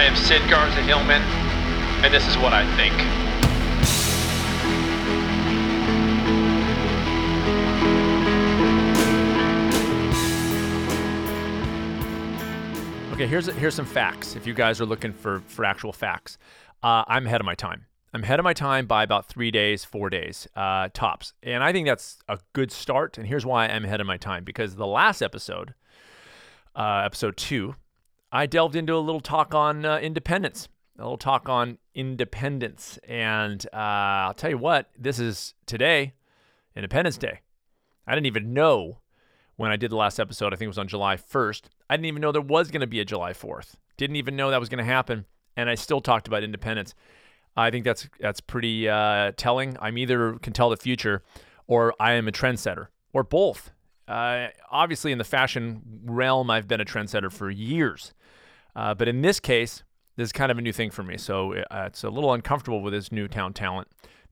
I am Sid Garza Hillman, and this is what I think. Okay, here's some facts. If you guys are looking for actual facts, I'm ahead of my time. I'm ahead of my time by about 3 days, 4 days, tops. And I think that's a good start. And here's why I'm ahead of my time. Because the last episode, episode 2, I delved into a little talk on independence. And I'll tell you what, this is today, Independence Day. I didn't even know when I did the last episode. I think it was on July 1st. I didn't even know there was going to be a July 4th. Didn't even know that was going to happen. And I still talked about independence. I think that's pretty telling. I'm either can tell the future or I am a trendsetter or both. Obviously, in the fashion realm, I've been a trendsetter for years. But in this case, this is kind of a new thing for me. So it's a little uncomfortable with this newfound talent.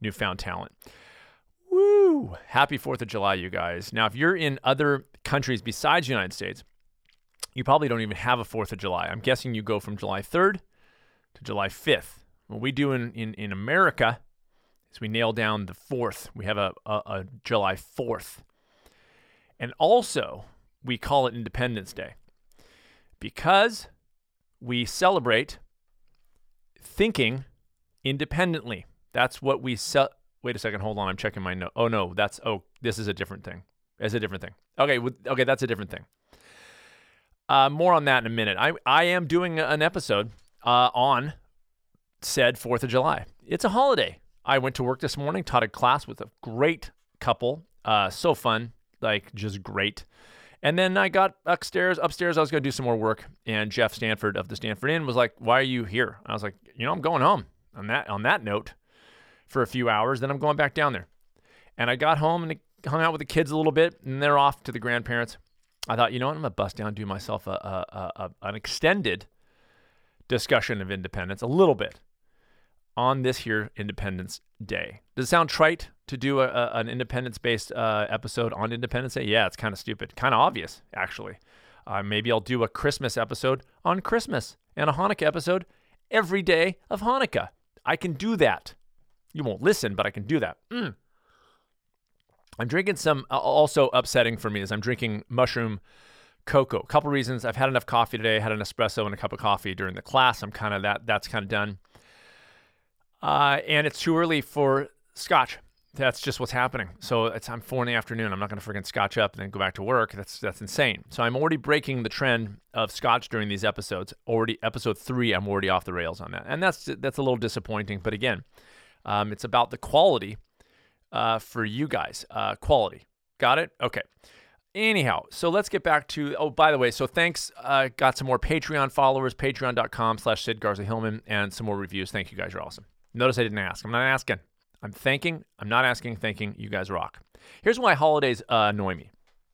Woo! Happy 4th of July, you guys. Now, if you're in other countries besides the United States, you probably don't even have a 4th of July. I'm guessing you go from July 3rd to July 5th. What we do in America is we nail down the 4th. We have a July 4th. And also, we call it Independence Day because we celebrate thinking independently. That's what we Wait a second, hold on. I'm checking my note. This is a different thing. It's a different thing. Okay, that's a different thing. More on that in a minute. I am doing an episode on said 4th of July. It's a holiday. I went to work this morning, taught a class with a great couple. So fun, like just great. And then I got upstairs. I was going to do some more work. And Jeff Stanford of the Stanford Inn was like, "Why are you here?" I was like, "I'm going home." On that note, for a few hours. Then I'm going back down there. And I got home and hung out with the kids a little bit, and they're off to the grandparents. I thought, I'm going to bust down and do myself an extended discussion of independence, a little bit, on this here Independence Day. Does it sound trite to do an independence-based episode on Independence Day? Yeah, it's kind of stupid. Kind of obvious, actually. Maybe I'll do a Christmas episode on Christmas and a Hanukkah episode every day of Hanukkah. I can do that. You won't listen, but I can do that. I'm drinking some, also upsetting for me is I'm drinking mushroom cocoa. A couple reasons. I've had enough coffee today. I had an espresso and a cup of coffee during the class. I'm kind of that's kind of done. And it's too early for scotch. That's just what's happening. So I'm 4 p.m. I'm not going to freaking scotch up and then go back to work. That's insane. So I'm already breaking the trend of scotch during these episodes. Episode 3, I'm already off the rails on that. And that's a little disappointing. But again, it's about the quality for you guys. Quality. Got it? Okay. Anyhow, so let's get back to, by the way, so thanks. Got some more Patreon followers, patreon.com/Sid Garza Hillman, and some more reviews. Thank you guys. You're awesome. Notice I didn't ask. I'm not asking. I'm thanking. I'm not asking, thanking. You guys rock. Here's why holidays annoy me.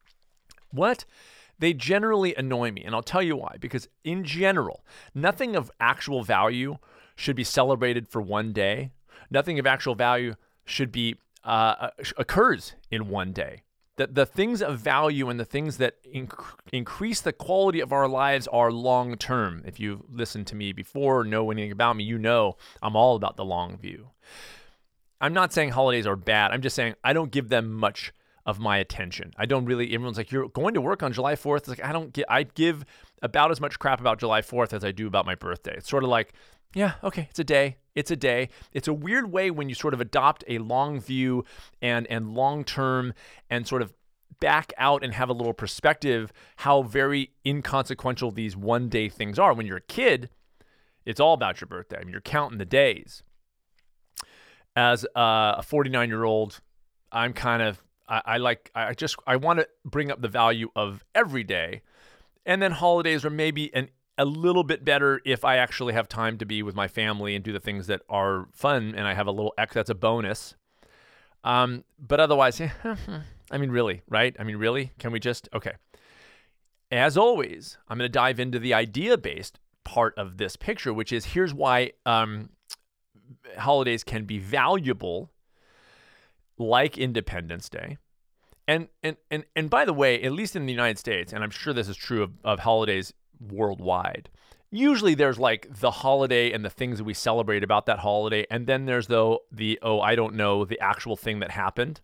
They generally annoy me, and I'll tell you why. Because in general, nothing of actual value should be celebrated for one day. Nothing of actual value should be occurs in one day. The things of value and the things that increase the quality of our lives are long term. If you've listened to me before or know anything about me, you know I'm all about the long view. I'm not saying holidays are bad. I'm just saying I don't give them much of my attention. I don't really. Everyone's like, "You're going to work on July 4th." It's like I give about as much crap about July 4th as I do about my birthday. It's sort of like, yeah, okay, it's a day. It's a day. It's a weird way when you sort of adopt a long view and long-term and sort of back out and have a little perspective how very inconsequential these one-day things are. When you're a kid, it's all about your birthday. I mean, you're counting the days. As a 49-year-old, I'm kind of, I want to bring up the value of every day. And then holidays are maybe a little bit better if I actually have time to be with my family and do the things that are fun, and I have a little that's a bonus. But otherwise, I mean, really, right? I mean, really? Can we just, okay. As always, I'm going to dive into the idea-based part of this picture, which is here's why holidays can be valuable, like Independence Day. And by the way, at least in the United States, and I'm sure this is true of holidays worldwide, usually there's like the holiday and the things that we celebrate about that holiday. And then there's the I don't know, the actual thing that happened.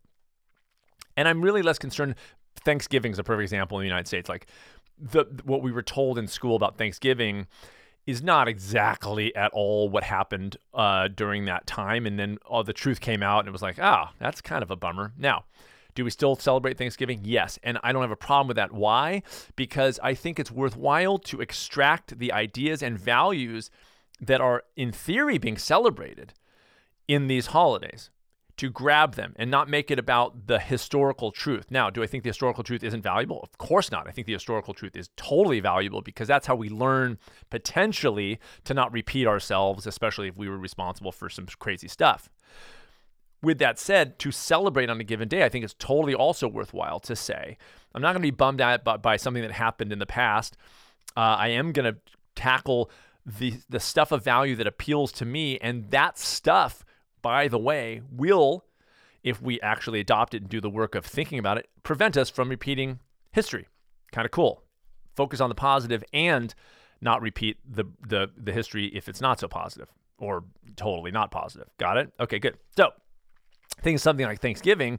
And I'm really less concerned. Thanksgiving is a perfect example in the United States. Like what we were told in school about Thanksgiving is not exactly at all what happened during that time. And then the truth came out and it was like, that's kind of a bummer. Now, do we still celebrate Thanksgiving? Yes. And I don't have a problem with that. Why? Because I think it's worthwhile to extract the ideas and values that are in theory being celebrated in these holidays, to grab them and not make it about the historical truth. Now, do I think the historical truth isn't valuable? Of course not. I think the historical truth is totally valuable because that's how we learn potentially to not repeat ourselves, especially if we were responsible for some crazy stuff. With that said, to celebrate on a given day, I think it's totally also worthwhile to say, I'm not going to be bummed out by something that happened in the past. I am going to tackle the stuff of value that appeals to me, and that stuff, by the way, will, if we actually adopt it and do the work of thinking about it, prevent us from repeating history. Kind of cool. Focus on the positive and not repeat the history if it's not so positive or totally not positive. Got it? Okay, good. So I think something like Thanksgiving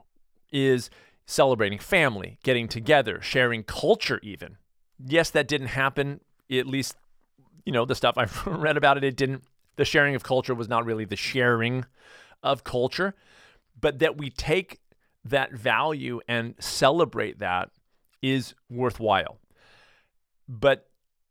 is celebrating family, getting together, sharing culture even. Yes, that didn't happen, at least, the stuff I've read about it didn't. The sharing of culture was not really the sharing of culture, but that we take that value and celebrate that is worthwhile. But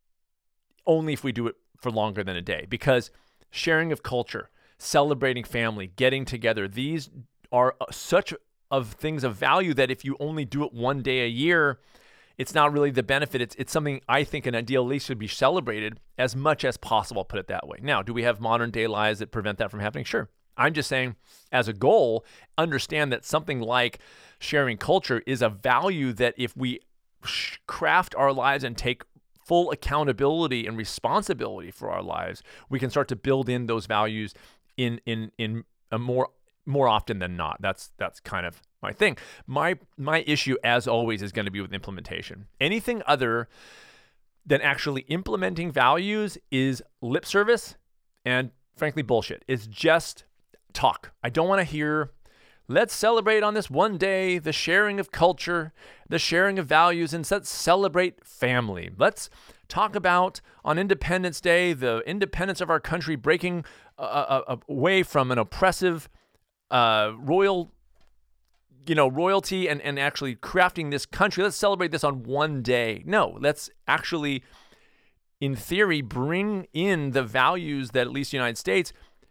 only if we do it for longer than a day, because sharing of culture, celebrating family, getting together, these are such of things of value that if you only do it one day a year, it's not really the benefit. It's something I think an ideal least should be celebrated as much as possible, put it that way. Now, do we have modern day lies that prevent that from happening? Sure. I'm just saying, as a goal, understand that something like sharing culture is a value that if we craft our lives and take full accountability and responsibility for our lives, we can start to build in those values in a more often than not. That's kind of my thing. My issue, as always, is going to be with implementation. Anything other than actually implementing values is lip service and, frankly, bullshit. It's just talk. I don't want to hear, let's celebrate on this one day the sharing of culture, the sharing of values, and let's celebrate family. Let's talk about on Independence Day the independence of our country breaking away from an oppressive royalty and actually crafting this country. Let's celebrate this on one day. No, let's actually, in theory, bring in the values that at least the United States,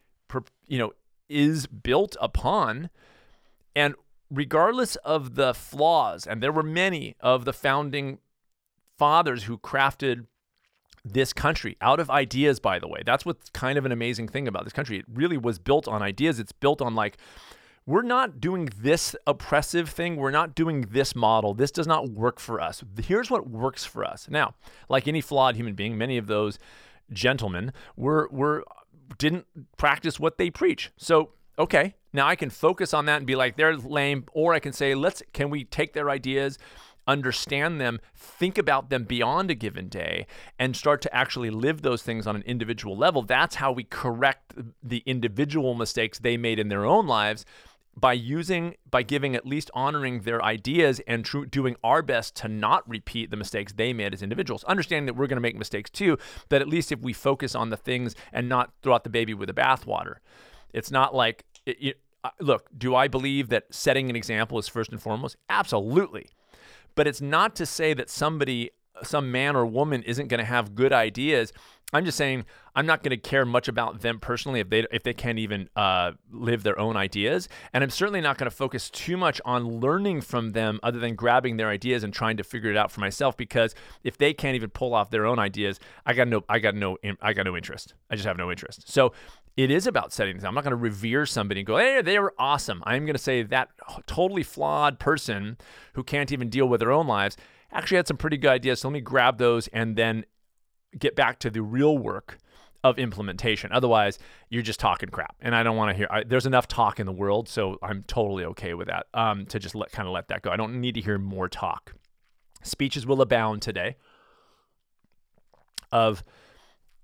is built upon. And regardless of the flaws, and there were many of the founding fathers who crafted this country out of ideas, by the way. That's what's kind of an amazing thing about this country. It really was built on ideas. It's built on we're not doing this oppressive thing. We're not doing this model. This does not work for us. Here's what works for us. Now, like any flawed human being, many of those gentlemen didn't practice what they preach. So, okay, now I can focus on that and be like, they're lame, or I can say, can we take their ideas, understand them, think about them beyond a given day, and start to actually live those things on an individual level. That's how we correct the individual mistakes they made in their own lives, by giving, at least honoring their ideas and doing our best to not repeat the mistakes they made as individuals. Understanding that we're going to make mistakes too, but at least if we focus on the things and not throw out the baby with the bathwater. It's not like, look, do I believe that setting an example is first and foremost? Absolutely. But it's not to say that some man or woman isn't going to have good ideas. I'm just saying I'm not going to care much about them personally if they can't even live their own ideas. And I'm certainly not going to focus too much on learning from them other than grabbing their ideas and trying to figure it out for myself, because if they can't even pull off their own ideas, I got no interest. I just have no interest. So it is about setting things. I'm not going to revere somebody and go, hey, they were awesome. I'm going to say that totally flawed person who can't even deal with their own lives actually had some pretty good ideas. So let me grab those and then get back to the real work of implementation. Otherwise, you're just talking crap. And I don't want to hear, there's enough talk in the world, so I'm totally okay with that, to just let that go. I don't need to hear more talk. Speeches will abound today of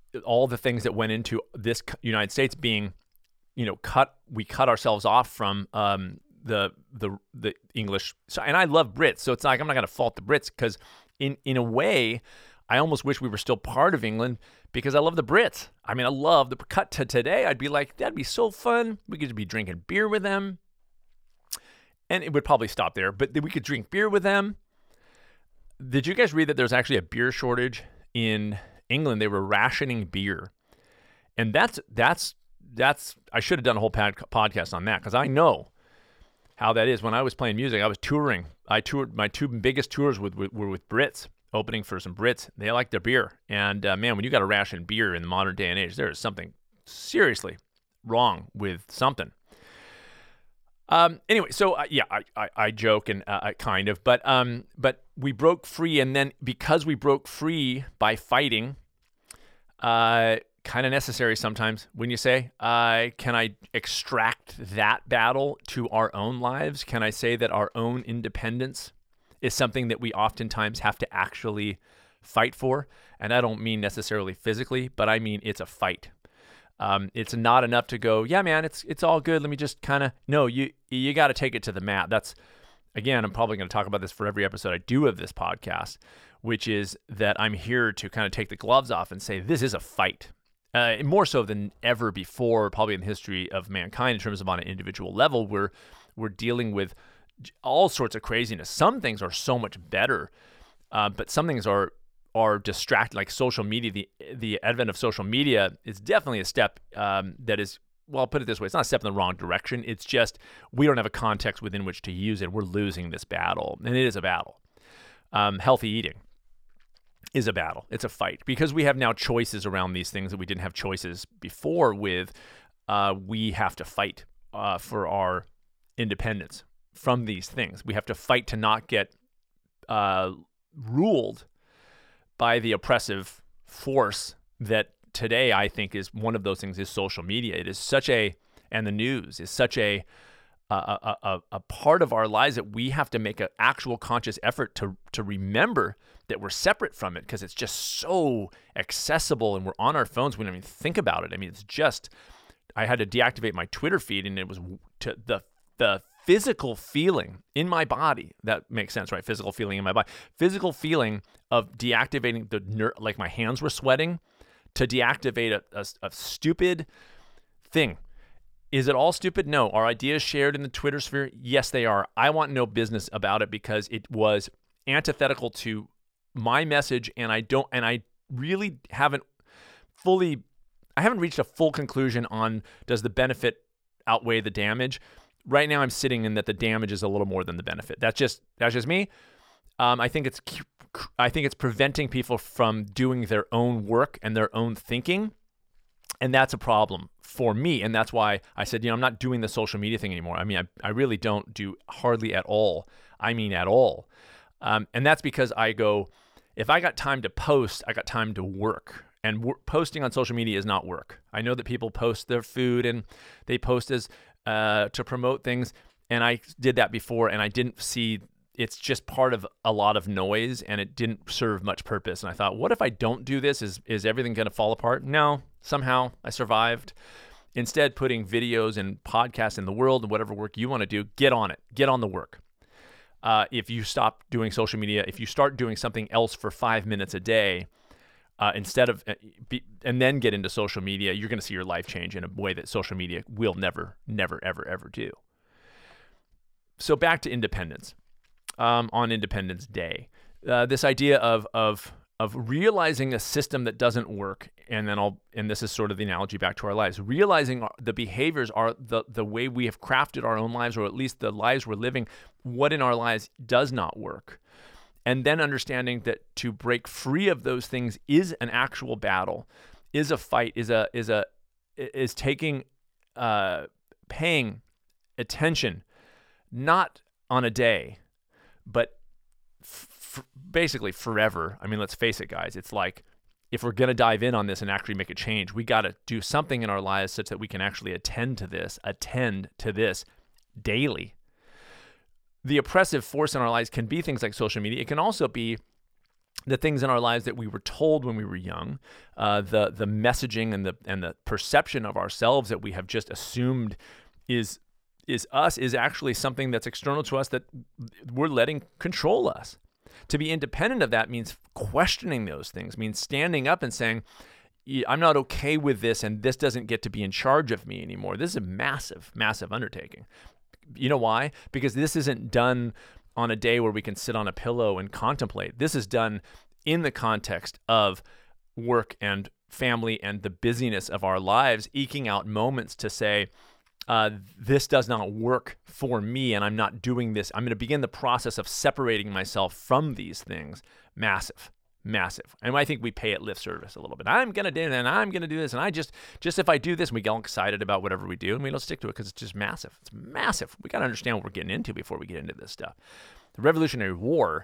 all the things that went into this United States being, we cut ourselves off from the English. So, and I love Brits, so it's like I'm not going to fault the Brits, because in a way, I almost wish we were still part of England, because I love the Brits. I mean, I love the cut to today. I'd be like, that'd be so fun. We could be drinking beer with them. And it would probably stop there, but we could drink beer with them. Did you guys read that there's actually a beer shortage in England? They were rationing beer. And that's I should have done a whole podcast on that, because I know how that is. When I was playing music, I was touring. I toured, my two biggest tours were with Brits, opening for some Brits. They like their beer. And man, when you got to ration beer in the modern day and age, there is something seriously wrong with something. Anyway, so I joke and kind of, but we broke free, and then because we broke free by fighting, kind of necessary sometimes, wouldn't you say? Can I extract that battle to our own lives? Can I say that our own independence is something that we oftentimes have to actually fight for? And I don't mean necessarily physically, but I mean it's a fight. It's not enough to go, yeah, man, it's all good. Let me just kind of, no, you got to take it to the mat. That's, again, I'm probably going to talk about this for every episode I do of this podcast, which is that I'm here to kind of take the gloves off and say, this is a fight. More so than ever before, probably in the history of mankind, in terms of on an individual level, we're dealing with all sorts of craziness. Some things are so much better, but some things are distracting, like social media. The advent of social media is definitely a step that is, well, I'll put it this way, it's not a step in the wrong direction. It's just we don't have a context within which to use it. We're losing this battle, and it is a battle. Healthy eating is a battle. It's a fight, because we have now choices around these things that we didn't have choices before with. We have to fight for our independence from these things. We have to fight to not get ruled by the oppressive force that today I think is one of those things is social media. It is such and the news is such a part of our lives that we have to make an actual conscious effort to remember that we're separate from it, because it's just so accessible and we're on our phones. We don't even think about it. I mean, it's just, I had to deactivate my Twitter feed, and it was to the physical feeling in my body. That makes sense, right? Physical feeling in my body. Physical feeling of deactivating like my hands were sweating to deactivate a stupid thing. Is it all stupid? No. Are ideas shared in the Twitter sphere? Yes, they are. I want no business about it, because it was antithetical to my message, and I really haven't reached a full conclusion on, does the benefit outweigh the damage? Right now I'm sitting in that the damage is a little more than the benefit. That's just me. I think it's preventing people from doing their own work and their own thinking. And that's a problem for me. And that's why I said, I'm not doing the social media thing anymore. I mean, I really don't do hardly at all. I mean, at all. And that's because I go, if I got time to post, I got time to work. And posting on social media is not work. I know that people post their food and they post as to promote things. And I did that before, and I didn't see, it's just part of a lot of noise, and it didn't serve much purpose. And I thought, what if I don't do this? Is everything going to fall apart? No, somehow I survived. Instead, putting videos and podcasts in the world and whatever work you want to do, get on it. Get on the work. If you stop doing social media, if you start doing something else for 5 minutes a day, instead of, and then get into social media, you're going to see your life change in a way that social media will never, ever, ever do. So back to independence. On Independence Day, this idea of realizing a system that doesn't work, and this is sort of the analogy back to our lives, realizing the behaviors are the way we have crafted our own lives, or at least the lives we're living, what in our lives does not work. And then understanding that to break free of those things is an actual battle, is a fight, is taking, paying attention, not on a day, but basically forever. I mean, let's face it, guys. It's like, if we're going to dive in on this and actually make a change, we got to do something in our lives such that we can actually attend to this daily. The oppressive force in our lives can be things like social media. It can also be the things in our lives that we were told when we were young, the messaging and the perception of ourselves that we have just assumed is us, is actually something that's external to us that we're letting control us. To be independent of that means questioning those things, means standing up and saying, I'm not okay with this, and this doesn't get to be in charge of me anymore. This is a massive, massive undertaking. You know why? Because this isn't done on a day where we can sit on a pillow and contemplate. This is done in the context of work and family and the busyness of our lives, eking out moments to say, this does not work for me, and I'm not doing this. I'm going to begin the process of separating myself from these things. Massive. And I think we pay it lip service a little bit. I'm going to do it, and I'm going to do this, and I just if I do this, and we get all excited about whatever we do, and we don't stick to it because it's just massive. It's massive. We got to understand what we're getting into before we get into this stuff. The Revolutionary War,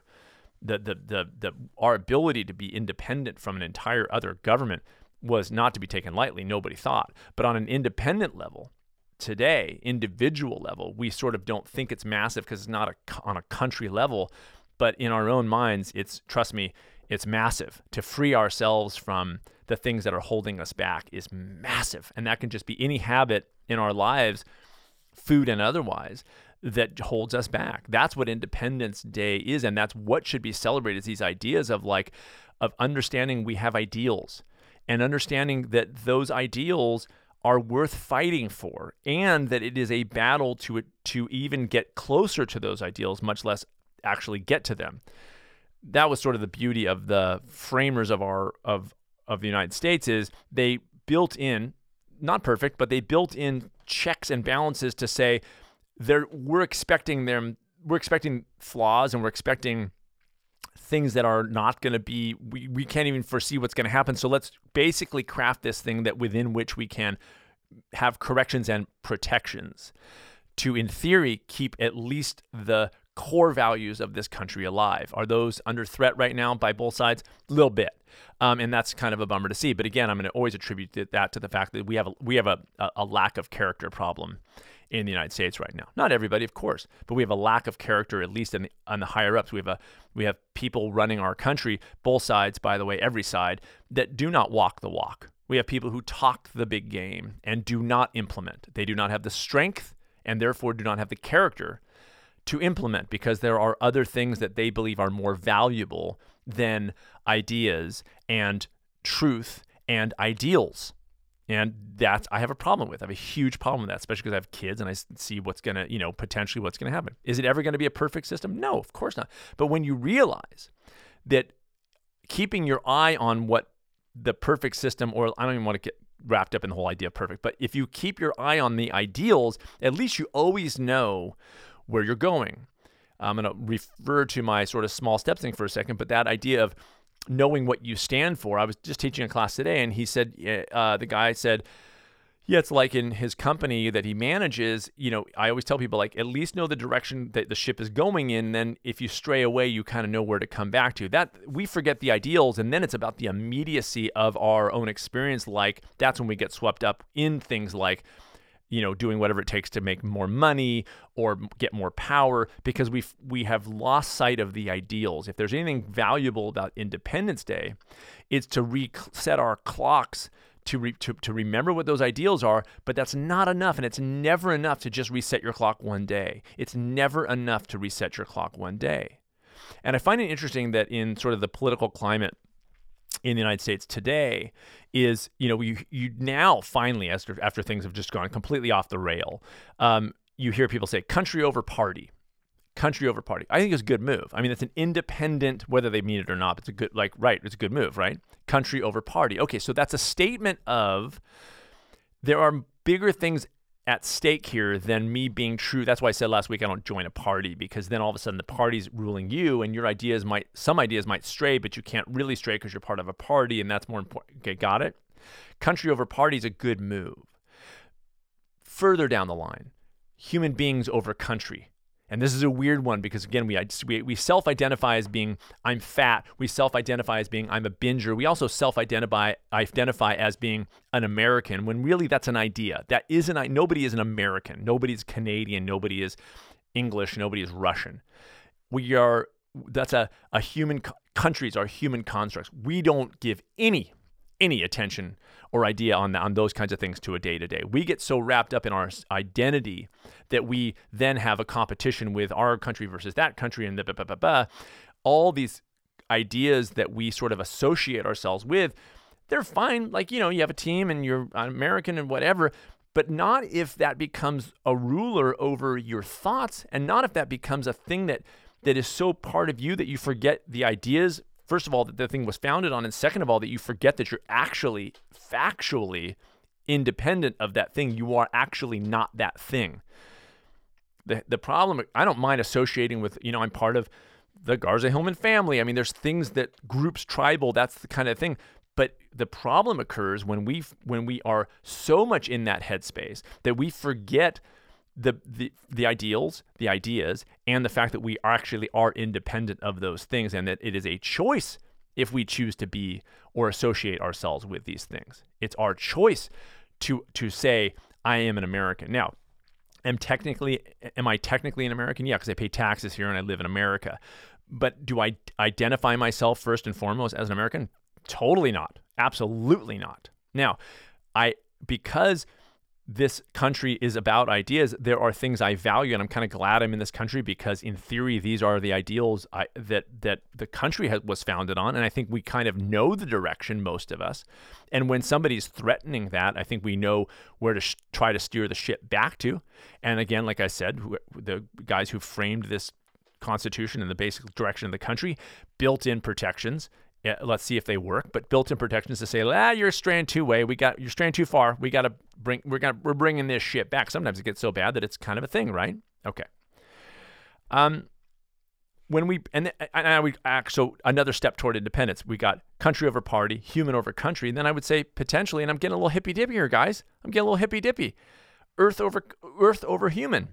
our ability to be independent from an entire other government was not to be taken lightly. Nobody thought. But on an independent level, today, individual level, we sort of don't think it's massive because it's not on a country level, but in our own minds, trust me, it's massive. To free ourselves from the things that are holding us back is massive. And that can just be any habit in our lives, food and otherwise, that holds us back. That's what Independence Day is. And that's what should be celebrated, is these ideas of understanding we have ideals and understanding that those ideals are worth fighting for, and that it is a battle to even get closer to those ideals, much less actually get to them. That was sort of the beauty of the framers of the United States, is they built in, not perfect, but they built in checks and balances to say we're expecting flaws, and we're expecting things that are not going to be, we can't even foresee what's going to happen. So let's basically craft this thing that within which we can have corrections and protections to, in theory, keep at least the core values of this country alive. Are those under threat right now by both sides? A little bit. And that's kind of a bummer to see. But again, I'm going to always attribute that to the fact that we have a lack of character problem in the United States right now. Not everybody, of course, but we have a lack of character, at least on the higher ups. We have people running our country, both sides, by the way, every side, that do not walk the walk. We have people who talk the big game and do not implement. They do not have the strength, and therefore do not have the character to implement, because there are other things that they believe are more valuable than ideas and truth and ideals. And I have a problem with. I have a huge problem with that, especially because I have kids and I see potentially what's going to happen. Is it ever going to be a perfect system? No, of course not. But when you realize that keeping your eye on what the perfect system, or I don't even want to get wrapped up in the whole idea of perfect, but if you keep your eye on the ideals, at least you always know where you're going. I'm going to refer to my sort of small steps thing for a second, but that idea of knowing what you stand for. I was just teaching a class today, and he said, the guy said, yeah, it's like in his company that he manages, I always tell people, at least know the direction that the ship is going in. Then if you stray away, you kind of know where to come back to. That we forget the ideals, and then it's about the immediacy of our own experience. That's when we get swept up in things like, doing whatever it takes to make more money or get more power, because we have lost sight of the ideals. If there's anything valuable about Independence Day, it's to reset our clocks to remember what those ideals are, but that's not enough, and it's never enough to just reset your clock one day. It's never enough to reset your clock one day. And I find it interesting that in sort of the political climate in the United States today is, you now finally, after things have just gone completely off the rail, you hear people say country over party. Country over party. I think it's a good move. I mean, it's an independent, whether they mean it or not, it's a good, it's a good move, right? Country over party. Okay, so that's a statement of there are bigger things at stake here than me being true. That's why I said last week I don't join a party, because then all of a sudden the party's ruling you, and your some ideas might stray, but you can't really stray because you're part of a party, and that's more important. Okay, got it? Country over party is a good move. Further down the line, human beings over country. And this is a weird one, because again, we self-identify as being I'm fat. We self-identify as being I'm a binger. We also self-identify as being an American, when really that's an idea. Nobody is an American. Nobody is Canadian. Nobody is English. Nobody is Russian. We are that's a human, countries are human constructs. We don't give any attention or idea on those kinds of things to a day-to-day. We get so wrapped up in our identity that we then have a competition with our country versus that country and all these ideas that we sort of associate ourselves with. They're fine. Like, you have a team and you're American and whatever, but not if that becomes a ruler over your thoughts, and not if that becomes a thing that is so part of you that you forget the ideas, first of all, that the thing was founded on, and second of all, that you forget that you're actually factually independent of that thing. You are actually not that thing. The problem, I don't mind associating with, I'm part of the Garza Hillman family. I mean, there's things that groups, tribal, that's the kind of thing. But the problem occurs when we are so much in that headspace that we forget the ideals, the ideas, and the fact that we actually are independent of those things, and that it is a choice if we choose to be or associate ourselves with these things. It's our choice to say, I am an American. Now, am I technically an American? Yeah, because I pay taxes here and I live in America. But do I identify myself first and foremost as an American? Totally not. Absolutely not. Now, because this country is about ideas, there are things I value, and I'm kind of glad I'm in this country because, in theory, these are the ideals that the country was founded on, and I think we kind of know the direction, most of us. And when somebody's threatening that, I think we know where to try to steer the ship back to. And again, like I said, the guys who framed this Constitution and the basic direction of the country built in protections. Yeah, let's see if they work. But built-in protections to say, you're straying you're straying too far. We're bringing this shit back. Sometimes it gets so bad that it's kind of a thing, right? Okay. So another step toward independence, we got country over party, human over country. And then I would say potentially, and I'm getting a little hippy-dippy here, guys. I'm getting a little hippy-dippy. Earth over human.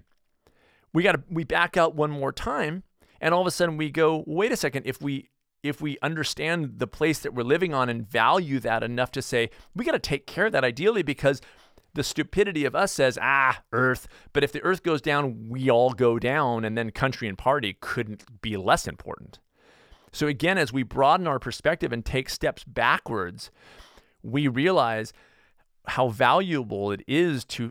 We back out one more time, and all of a sudden we go, wait a second, if we understand the place that we're living on and value that enough to say, we got to take care of that ideally, because the stupidity of us says, Earth. But if the Earth goes down, we all go down, and then country and party couldn't be less important. So again, as we broaden our perspective and take steps backwards, we realize how valuable it is to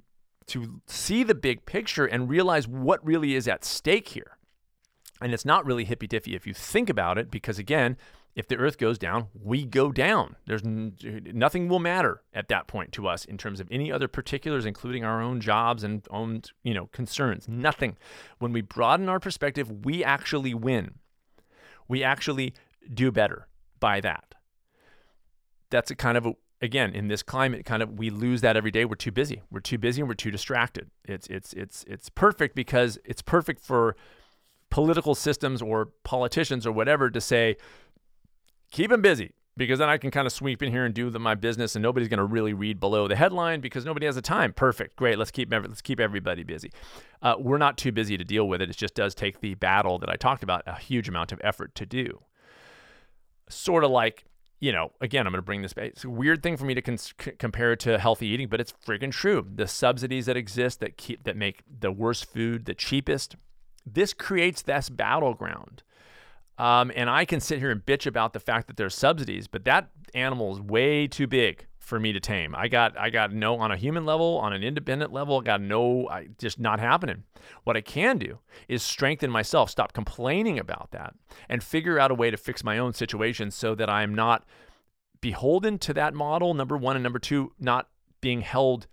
see the big picture and realize what really is at stake here. And it's not really hippy-dippy if you think about it, because again, if the Earth goes down, we go down. Nothing will matter at that point to us in terms of any other particulars, including our own jobs and own, concerns. Nothing. When we broaden our perspective, we actually win. We actually do better by that. That's a kind of again, in this climate, we lose that every day. We're too busy. We're too busy and we're too distracted. It's perfect because it's perfect for political systems or politicians or whatever to say, keep them busy, because then I can kind of sweep in here and do my business, and nobody's going to really read below the headline because nobody has the time. Perfect. Great. Let's keep everybody busy. We're not too busy to deal with it. It just does take the battle that I talked about a huge amount of effort to do. Sort of like, again, I'm going to bring this back. It's a weird thing for me to compare it to healthy eating, but it's freaking true. The subsidies that exist that make the worst food the cheapest, this creates this battleground. And I can sit here and bitch about the fact that there's subsidies, but that animal is way too big for me to tame. I got no, on a human level, on an independent level, just not happening. What I can do is strengthen myself, stop complaining about that, and figure out a way to fix my own situation so that I'm not beholden to that model, number one, and number two, not being held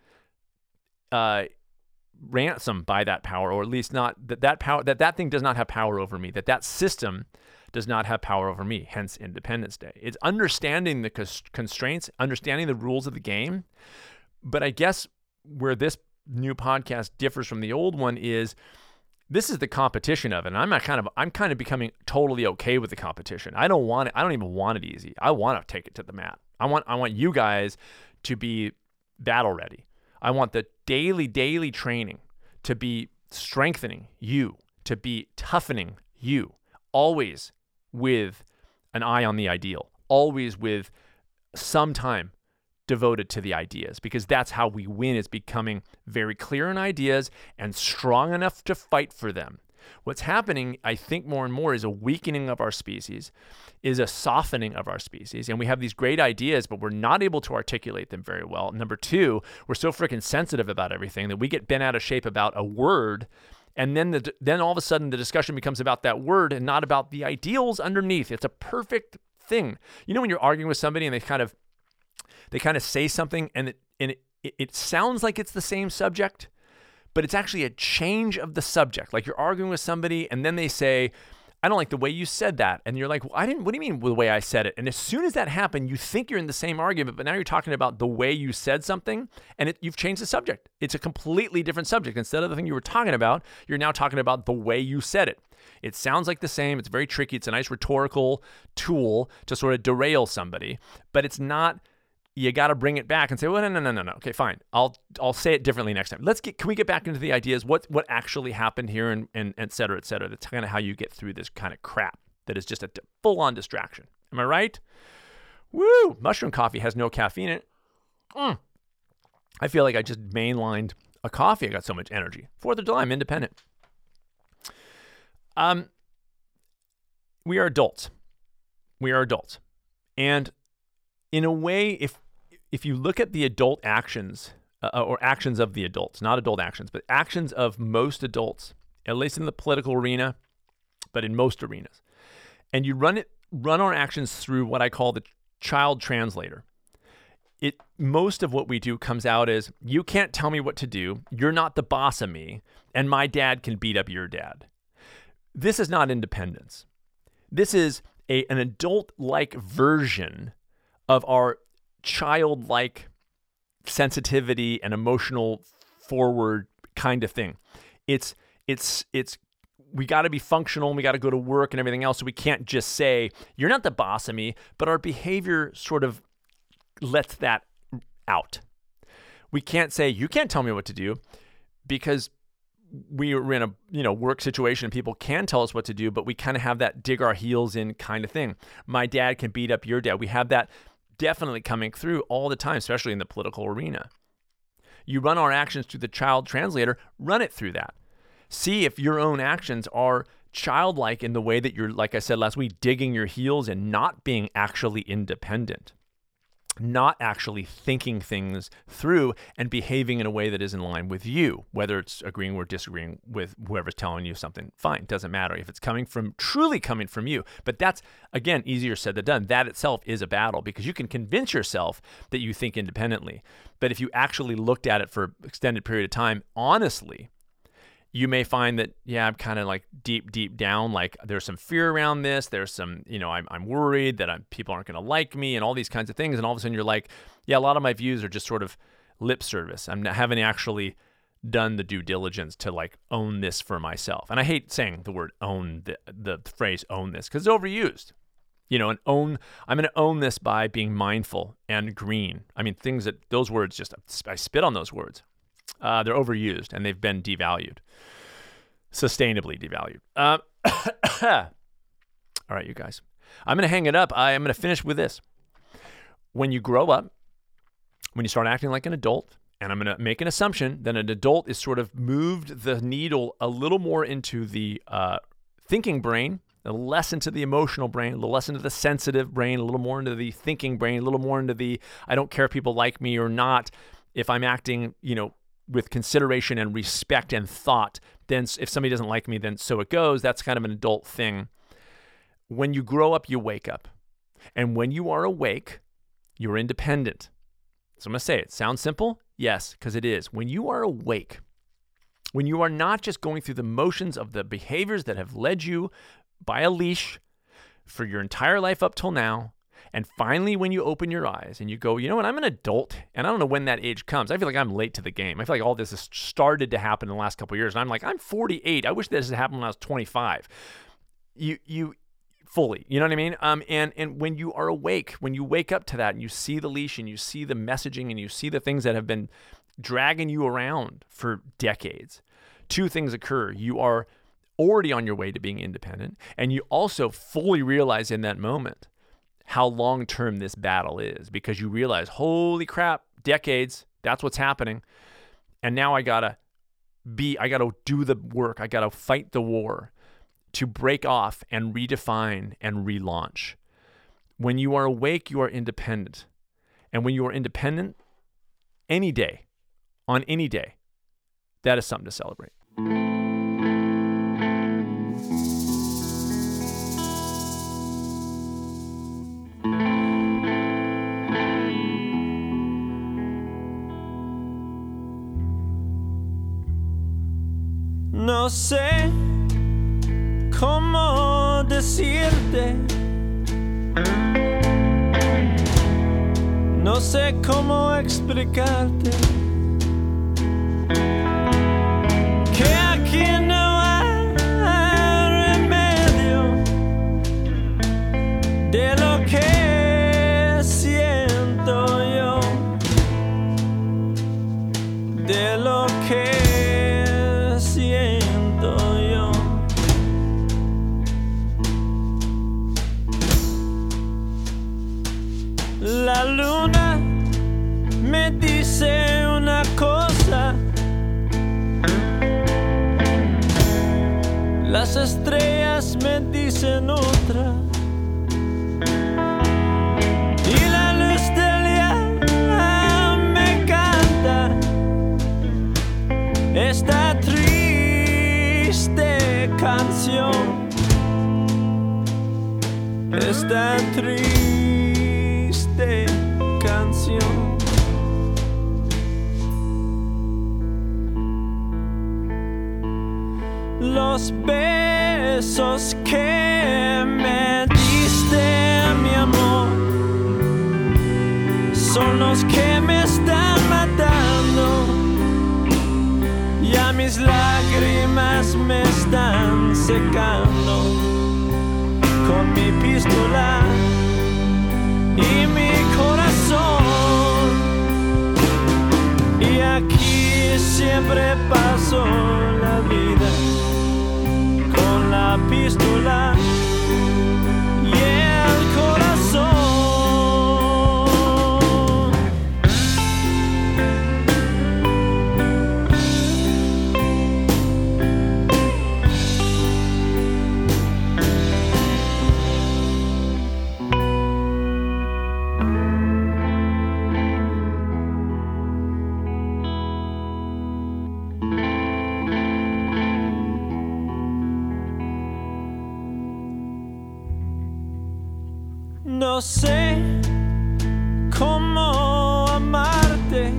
ransom by that power, or at least not that power, that thing does not have power over me, that system does not have power over me, hence Independence Day. It's understanding the constraints, understanding the rules of the game. But I guess where this new podcast differs from the old one is this is the competition of it. And I'm kind of becoming totally okay with the competition. I don't want it. I don't even want it easy. I want to take it to the mat. I want you guys to be battle ready. I want the daily training to be strengthening you, to be toughening you, always with an eye on the ideal, always with some time devoted to the ideas, because that's how we win, is becoming very clear in ideas and strong enough to fight for them. What's happening, I think, more and more is a weakening of our species, is a softening of our species. And we have these great ideas, but we're not able to articulate them very well. Number two, we're so freaking sensitive about everything that we get bent out of shape about a word. And then all of a sudden the discussion becomes about that word and not about the ideals underneath. It's a perfect thing. You know, when you're arguing with somebody and they kind of say something and it sounds like it's the same subject, but it's actually a change of the subject. Like you're arguing with somebody and then they say, I don't like the way you said that. And you're like, well, what do you mean with the way I said it? And as soon as that happened, you think you're in the same argument, but now you're talking about the way you said something and you've changed the subject. It's a completely different subject. Instead of the thing you were talking about, you're now talking about the way you said it. It sounds like the same. It's very tricky. It's a nice rhetorical tool to sort of derail somebody, but it's not. You got to bring it back and say, well, no. Okay, fine. I'll say it differently next time. Can we get back into the ideas? What actually happened here and et cetera, et cetera. That's kind of how you get through this kind of crap that is just a full-on distraction. Am I right? Woo! Mushroom coffee has no caffeine in it. I feel like I just mainlined a coffee. I got so much energy. 4th of July, I'm independent. We are adults. And in a way, if you look at the adult actions, or actions of the adults, not adult actions, but actions of most adults, at least in the political arena, but in most arenas, and you run our actions through what I call the child translator. Most of what we do comes out as, you can't tell me what to do, you're not the boss of me, and my dad can beat up your dad. This is not independence. This is an adult-like version of our childlike sensitivity and emotional forward kind of thing. It's we got to be functional and we got to go to work and everything else. So we can't just say, you're not the boss of me, but our behavior sort of lets that out. We can't say, you can't tell me what to do, because we're in a work situation and people can tell us what to do, but we kind of have that dig our heels in kind of thing. My dad can beat up your dad. We have that definitely coming through all the time, especially in the political arena. You run our actions through the child translator, run it through that. See if your own actions are childlike in the way that you're, like I said last week, digging your heels and not being actually independent, not actually thinking things through and behaving in a way that is in line with you, whether it's agreeing or disagreeing with whoever's telling you something. Fine, doesn't matter if it's truly coming from you. But that's, again, easier said than done. That itself is a battle, because you can convince yourself that you think independently. But if you actually looked at it for an extended period of time, honestly, you may find that, yeah, I'm kind of like deep down, like there's some fear around this. There's some, I'm worried that people aren't going to like me and all these kinds of things. And all of a sudden you're like, yeah, a lot of my views are just sort of lip service. I haven't actually done the due diligence to like own this for myself. And I hate saying the word own, the phrase own this, because it's overused. I'm going to own this by being mindful and green. I mean, those words I spit on those words. They're overused and they've been devalued, sustainably devalued. All right, you guys, I'm going to hang it up. I'm going to finish with this. When you grow up, when you start acting like an adult, and I'm going to make an assumption that an adult is sort of moved the needle a little more into the thinking brain, a little less into the emotional brain, a little less into the sensitive brain, a little more into the thinking brain, a little more into the I don't care if people like me or not. If I'm acting, with consideration and respect and thought, then if somebody doesn't like me, then so it goes. That's kind of an adult thing. When you grow up, you wake up. And when you are awake, you're independent. So I'm going to say it. Sounds simple? Yes, because it is. When you are awake, when you are not just going through the motions of the behaviors that have led you by a leash for your entire life up till now, and finally, when you open your eyes and you go, you know what, I'm an adult, and I don't know when that age comes. I feel like I'm late to the game. I feel like all this has started to happen in the last couple of years, and I'm like, I'm 48. I wish this had happened when I was 25. You fully, you know what I mean? And when you are awake, when you wake up to that, and you see the leash, and you see the messaging, and you see the things that have been dragging you around for decades, two things occur. You are already on your way to being independent, and you also fully realize in that moment how long-term this battle is, because you realize, holy crap, decades, that's what's happening. And now I gotta do the work. I got to fight the war to break off and redefine and relaunch. When you are awake, you are independent. And when you are independent, any day, on any day, that is something to celebrate. No sé cómo decirte, no sé cómo explicarte que aquí no hay remedio de lo que siento yo, de lo que siento yo. La luna me dice una cosa, las estrellas me dicen otra, y la luz del día me canta esta triste canción, esta triste canción. Los besos que me diste, mi amor, son los que me están matando. Ya mis lágrimas me están secando con mi pistola y mi corazón. Y aquí siempre paso la vida con la pistola y el corazón. No sé cómo amarte,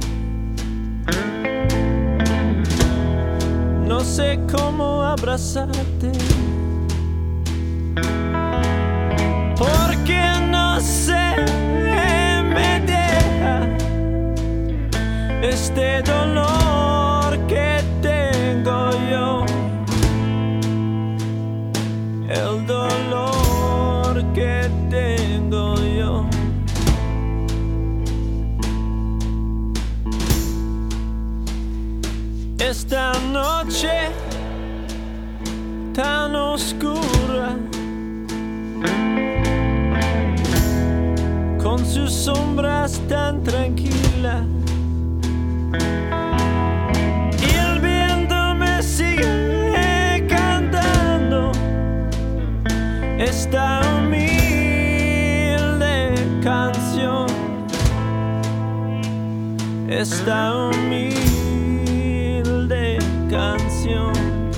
no sé cómo abrazarte, porque no sé, me deja este dolor que tengo yo, el dolor que tengo yo. Esta noche tan oscura, con sus sombras tan tranquilas, y el viento me sigue cantando esta humilde canción, esta humilde canción.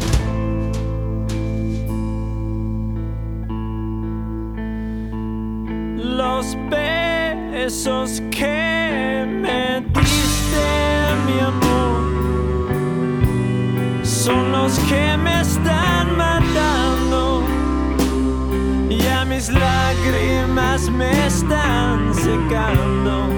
Los besos que me diste, mi amor, son los que me están matando. Ya mis lágrimas me están secando